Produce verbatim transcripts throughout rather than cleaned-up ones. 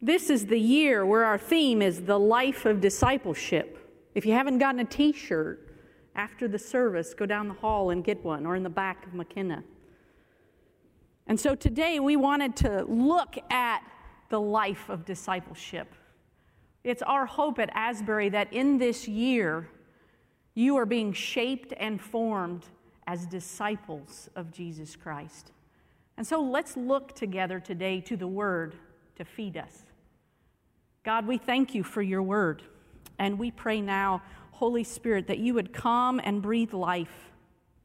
This is the year where our theme is the life of discipleship. If you haven't gotten a t-shirt after the service, go down the hall and get one, or in the back of McKenna. And so today we wanted to look at the life of discipleship. It's our hope at Asbury that in this year you are being shaped and formed as disciples of Jesus Christ. And so let's look together today to the Word to feed us. God, we thank you for your Word, and we pray now, Holy Spirit, that you would come and breathe life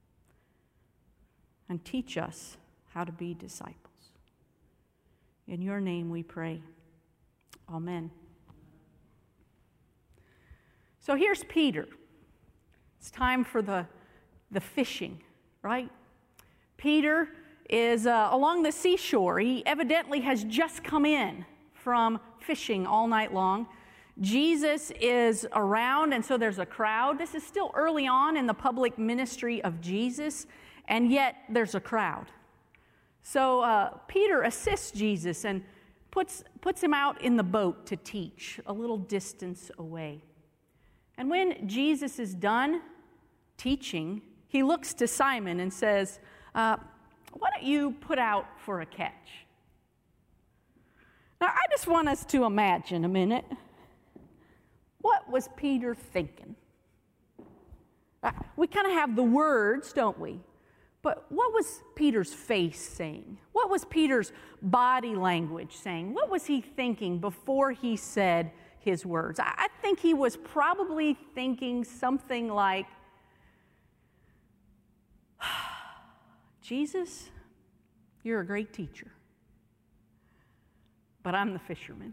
and teach us how to be disciples. In your name we pray. Amen. So here's Peter. It's time for the, the fishing, right? Peter is uh, along the seashore. He evidently has just come in from fishing all night long. Jesus is around, and so there's a crowd. This is still early on in the public ministry of Jesus, and yet there's a crowd. So uh, Peter assists Jesus and puts, puts him out in the boat to teach a little distance away. And when Jesus is done teaching, he looks to Simon and says, uh, why don't you put out for a catch? Now, I just want us to imagine a minute. What was Peter thinking? Uh, we kind of have the words, don't we? But what was Peter's face saying? What was Peter's body language saying? What was he thinking before he said his words? I, I think he was probably thinking something like, Jesus, you're a great teacher, but I'm the fisherman.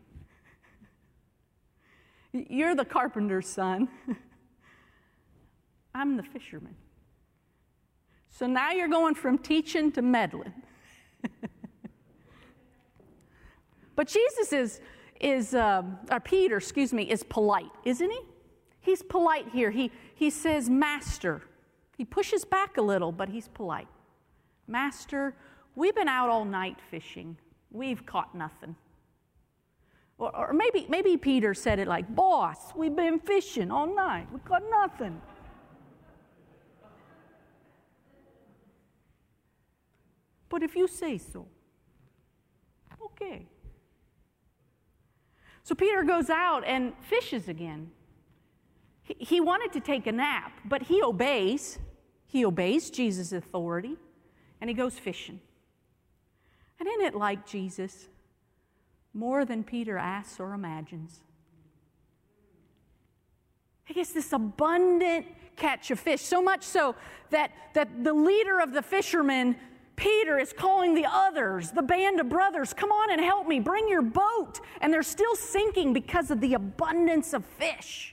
You're the carpenter's son. I'm the fisherman. So now you're going from teaching to meddling. But Jesus is, is uh, or Peter, excuse me, is polite, isn't he? He's polite here. He, he says, Master. He pushes back a little, but he's polite. Master, we've been out all night fishing. We've caught nothing. Or, or maybe, maybe Peter said it like, Boss, we've been fishing all night. We caught nothing. But if you say so, okay. So Peter goes out and fishes again. He, he wanted to take a nap, but he obeys. He obeys Jesus' authority, and he goes fishing. And isn't it like Jesus? More than Peter asks or imagines. He gets this abundant catch of fish, so much so that, that the leader of the fishermen, Peter, is calling the others, the band of brothers, come on and help me, bring your boat. And they're still sinking because of the abundance of fish.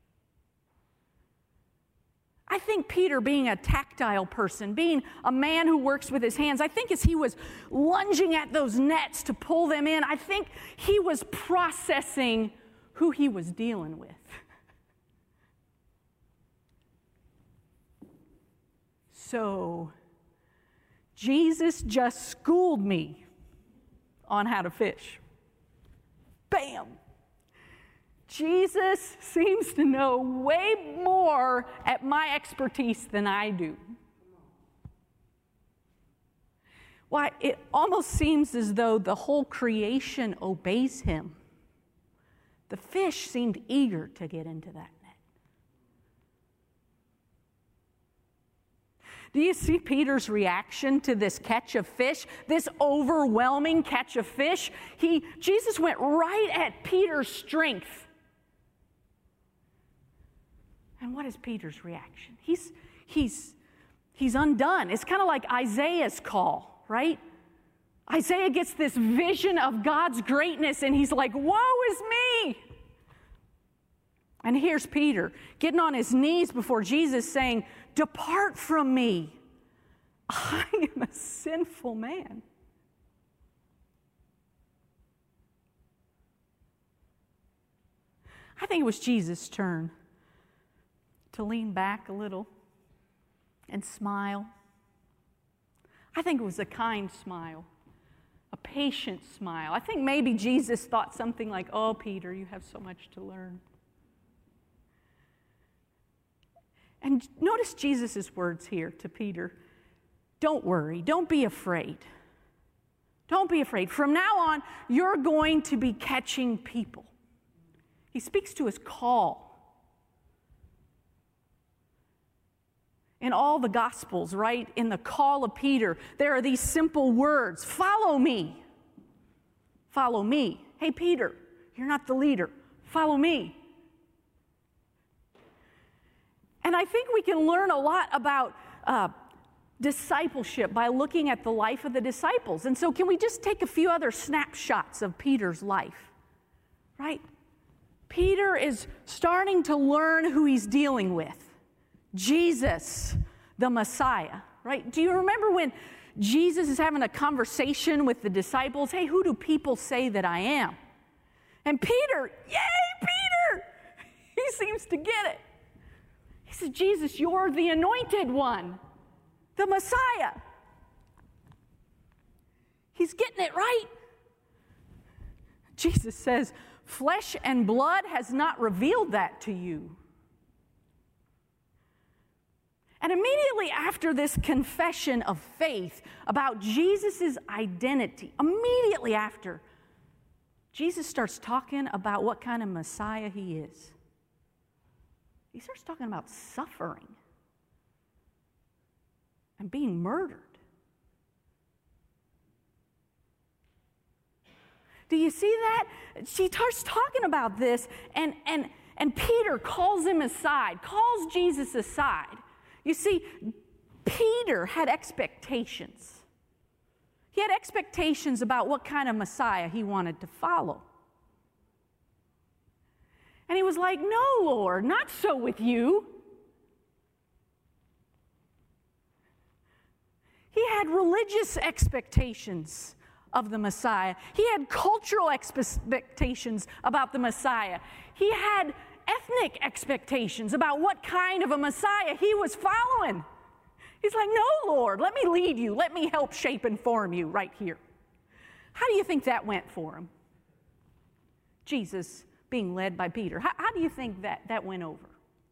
I think Peter, being a tactile person, being a man who works with his hands, I think as he was lunging at those nets to pull them in, I think he was processing who he was dealing with. So, Jesus just schooled me on how to fish. Bam! Jesus seems to know way more at my expertise than I do. Why, it almost seems as though the whole creation obeys him. The fish seemed eager to get into that net. Do you see Peter's reaction to this catch of fish, this overwhelming catch of fish? He, Jesus went right at Peter's strength. And what is Peter's reaction? He's, he's, he's undone. It's kind of like Isaiah's call, right? Isaiah gets this vision of God's greatness, and he's like, woe is me. And here's Peter getting on his knees before Jesus saying, depart from me. I am a sinful man. I think it was Jesus' turn to lean back a little and smile. I think it was a kind smile, a patient smile. I think maybe Jesus thought something like, oh, Peter, you have so much to learn. And notice Jesus' words here to Peter. Don't worry. Don't be afraid. Don't be afraid. From now on, you're going to be catching people. He speaks to his call. In all the Gospels, right, in the call of Peter, there are these simple words. Follow me. Follow me. Hey, Peter, you're not the leader. Follow me. And I think we can learn a lot about uh, discipleship by looking at the life of the disciples. And so can we just take a few other snapshots of Peter's life, right? Peter is starting to learn who he's dealing with. Jesus, the Messiah, right? Do you remember when Jesus is having a conversation with the disciples? Hey, who do people say that I am? And Peter, yay, Peter! He seems to get it. He says, Jesus, you're the anointed one, the Messiah. He's getting it right. Jesus says, flesh and blood has not revealed that to you. And immediately after this confession of faith about Jesus' identity, immediately after, Jesus starts talking about what kind of Messiah he is. He starts talking about suffering and being murdered. Do you see that? She starts talking about this, and, and, and Peter calls him aside, calls Jesus aside. You see, Peter had expectations. He had expectations about what kind of Messiah he wanted to follow. And he was like, no, Lord, not so with you. He had religious expectations of the Messiah. He had cultural expectations about the Messiah. He had ethnic expectations about what kind of a Messiah he was following. He's like, no, Lord, let me lead you. Let me help shape and form you right here. How do you think that went for him? Jesus being led by Peter. How, how do you think that, that went over?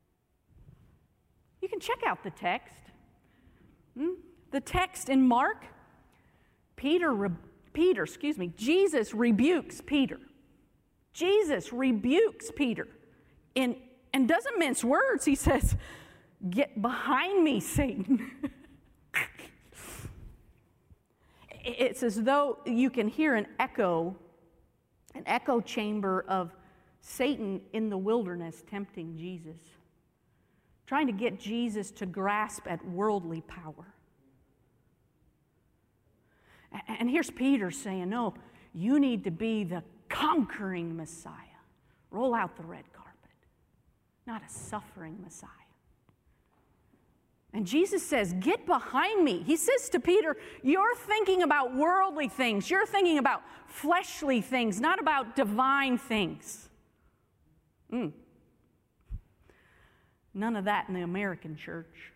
You can check out the text. Hmm? The text in Mark, Peter, re, Peter, excuse me, Jesus rebukes Peter. Jesus rebukes Peter in, and doesn't mince words. He says, get behind me, Satan. It's as though you can hear an echo, an echo chamber of Satan in the wilderness tempting Jesus, trying to get Jesus to grasp at worldly power. And here's Peter saying, no, you need to be the conquering Messiah. Roll out the red carpet, not a suffering Messiah. And Jesus says, get behind me. He says to Peter, you're thinking about worldly things. You're thinking about fleshly things, not about divine things. Mm. None of that in the American church.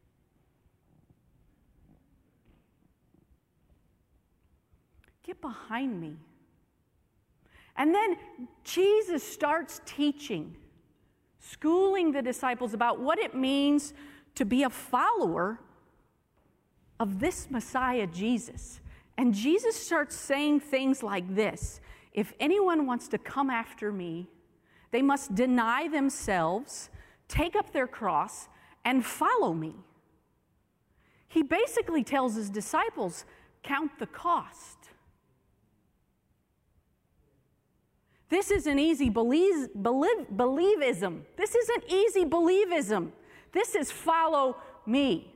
Get behind me. And then Jesus starts teaching, schooling the disciples about what it means to be a follower of this Messiah, Jesus. And Jesus starts saying things like this: if anyone wants to come after me, they must deny themselves, take up their cross, and follow me. He basically tells his disciples, count the cost. This isn't easy believe, believe, believism. This isn't easy believism. This is follow me.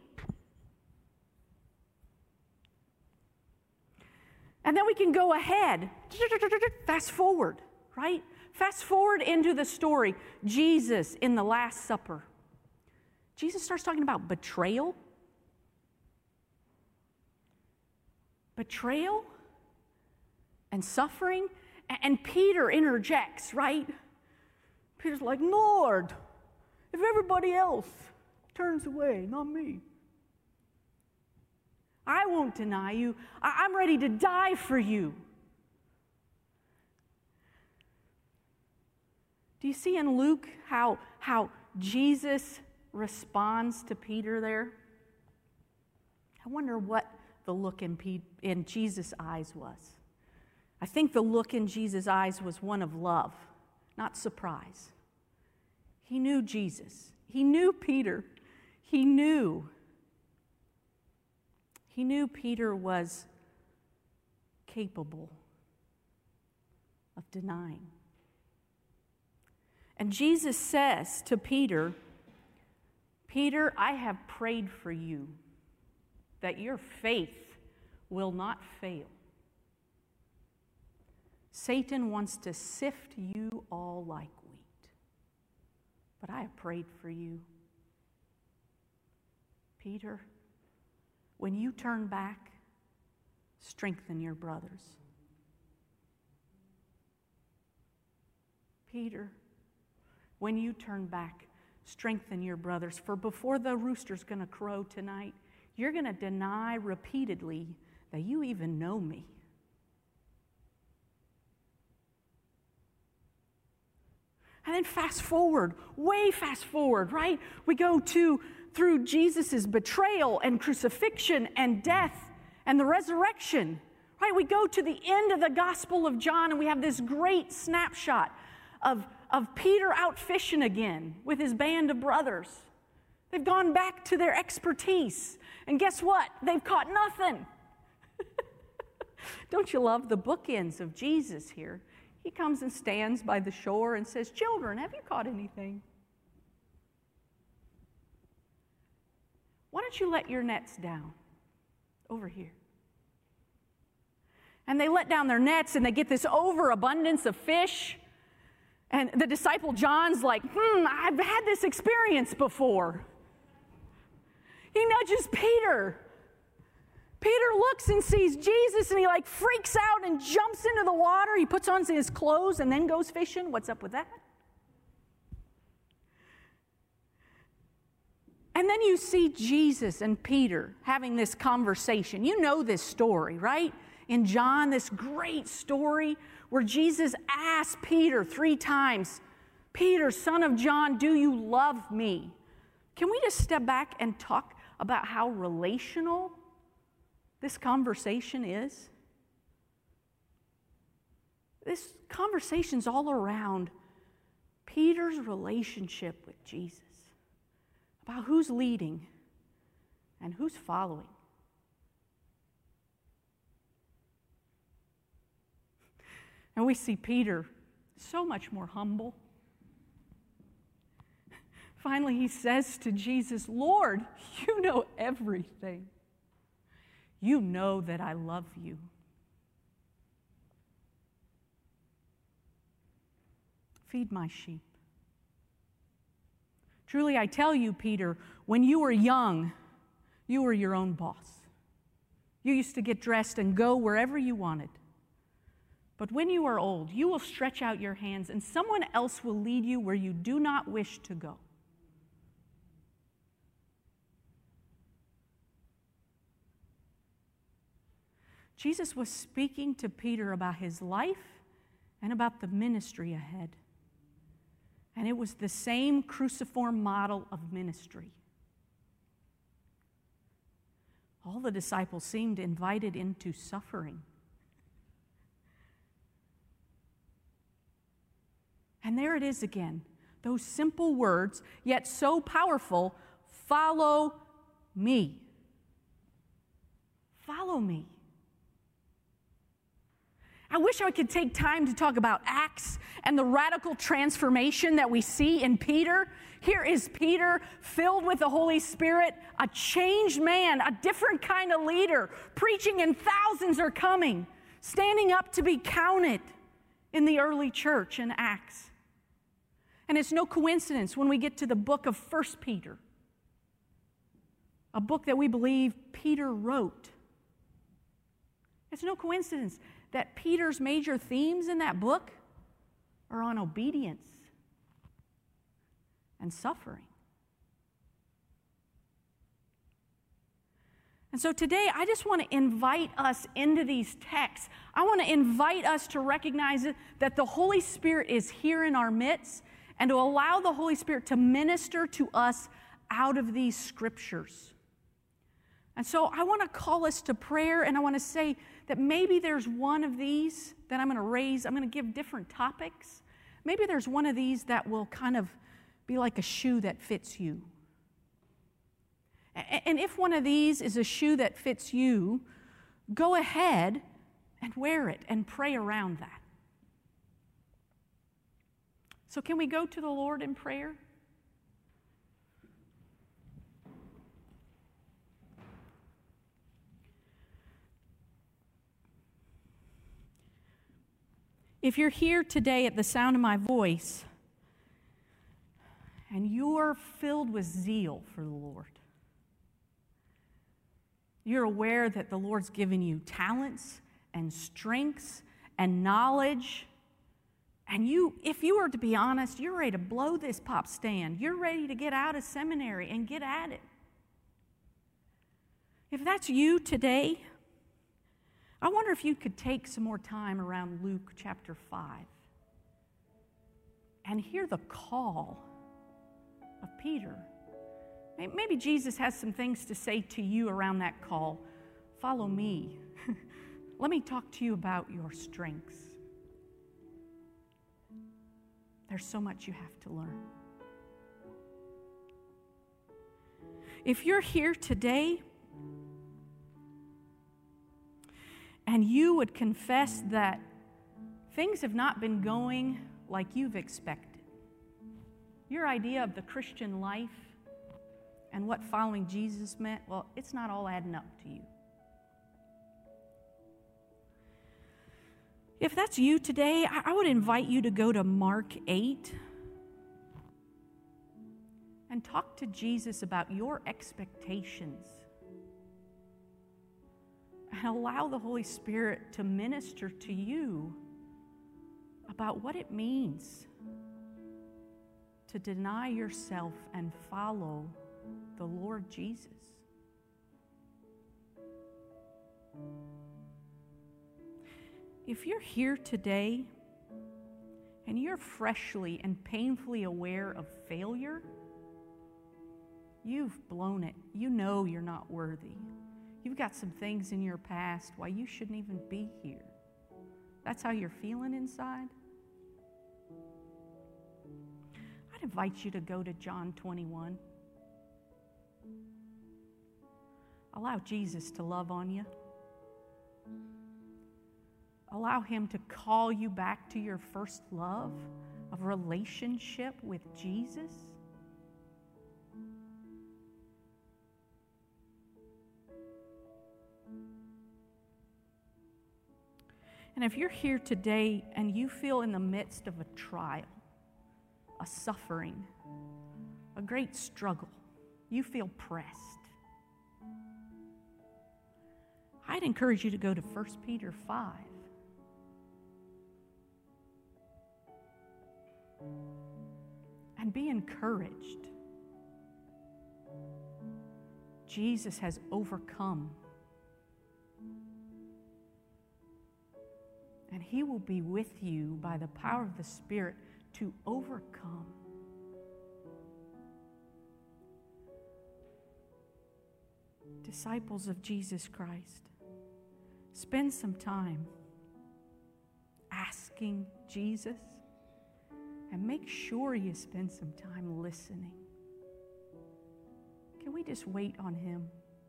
And then we can go ahead, fast forward, right? Fast forward into the story, Jesus in the Last Supper. Jesus starts talking about betrayal. Betrayal and suffering. And Peter interjects, right? Peter's like, Lord, if everybody else turns away, not me. I won't deny you. I- I'm ready to die for you. Do you see in Luke how, how Jesus responds to Peter there? I wonder what the look in, Pe- in Jesus' eyes was. I think the look in Jesus' eyes was one of love, not surprise. He knew Jesus. He knew Peter. He knew. He knew Peter was capable of denying. And Jesus says to Peter, Peter, I have prayed for you that your faith will not fail. Satan wants to sift you all like wheat, but I have prayed for you. Peter, when you turn back, strengthen your brothers. Peter, when you turn back, strengthen your brothers. For before the rooster's going to crow tonight, you're going to deny repeatedly that you even know me. And then fast forward, way fast forward, right? We go to through Jesus' betrayal and crucifixion and death and the resurrection, right? We go to the end of the Gospel of John and we have this great snapshot of, of Peter out fishing again with his band of brothers. They've gone back to their expertise. And guess what? They've caught nothing. Don't you love the bookends of Jesus here? He comes and stands by the shore and says, children, have you caught anything? Why don't you let your nets down over here? And they let down their nets and they get this overabundance of fish. And the disciple John's like, hmm, I've had this experience before. He nudges Peter. Peter looks and sees Jesus and he like freaks out and jumps into the water. He puts on his clothes and then goes fishing. What's up with that? And then you see Jesus and Peter having this conversation. You know this story, right? In John, this great story where Jesus asked Peter three times, Peter, son of John, do you love me? Can we just step back and talk about how relational this conversation is? This conversation's all around Peter's relationship with Jesus, about who's leading and who's following. And we see Peter so much more humble. Finally, he says to Jesus, Lord, you know everything. You know that I love you. Feed my sheep. Truly, I tell you, Peter, when you were young, you were your own boss. You used to get dressed and go wherever you wanted. But when you are old, you will stretch out your hands, and someone else will lead you where you do not wish to go. Jesus was speaking to Peter about his life and about the ministry ahead. And it was the same cruciform model of ministry. All the disciples seemed invited into suffering. And there it is again, those simple words, yet so powerful, follow me. Follow me. I wish I could take time to talk about Acts and the radical transformation that we see in Peter. Here is Peter, filled with the Holy Spirit, a changed man, a different kind of leader, preaching and thousands are coming, standing up to be counted in the early church in Acts. And it's no coincidence when we get to the book of First Peter, a book that we believe Peter wrote. It's no coincidence that Peter's major themes in that book are on obedience and suffering. And so today, I just want to invite us into these texts. I want to invite us to recognize that the Holy Spirit is here in our midst and to allow the Holy Spirit to minister to us out of these scriptures. And so I want to call us to prayer, and I want to say that maybe there's one of these that I'm going to raise. I'm going to give different topics. Maybe there's one of these that will kind of be like a shoe that fits you. And if one of these is a shoe that fits you, go ahead and wear it and pray around that. So can we go to the Lord in prayer? If you're here today at the sound of my voice and you're filled with zeal for the Lord, you're aware that the Lord's given you talents and strengths and knowledge, and you, if you were to be honest, you're ready to blow this pop stand. You're ready to get out of seminary and get at it. If that's you today, I wonder if you could take some more time around Luke chapter five and hear the call of Peter. Maybe Jesus has some things to say to you around that call. Follow me. Let me talk to you about your strengths. There's so much you have to learn. If you're here today and you would confess that things have not been going like you've expected, your idea of the Christian life and what following Jesus meant, well, it's not all adding up to you. If that's you today, I would invite you to go to Mark eight and talk to Jesus about your expectations. And allow the Holy Spirit to minister to you about what it means to deny yourself and follow the Lord Jesus. If you're here today and you're freshly and painfully aware of failure, you've blown it. You know you're not worthy. You've got some things in your past why you shouldn't even be here. That's how you're feeling inside. I'd invite you to go to John twenty-one. Allow Jesus to love on you. Allow him to call you back to your first love of relationship with Jesus. And if you're here today and you feel in the midst of a trial, a suffering, a great struggle, you feel pressed, I'd encourage you to go to First Peter five. And be encouraged. Jesus has overcome. And he will be with you by the power of the Spirit to overcome. Disciples of Jesus Christ, spend some time asking Jesus, and make sure you spend some time listening. Can we just wait on him?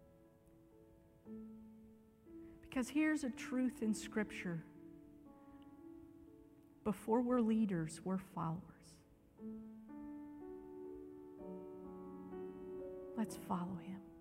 Because here's a truth in Scripture. Before we're leaders, we're followers. Let's follow him.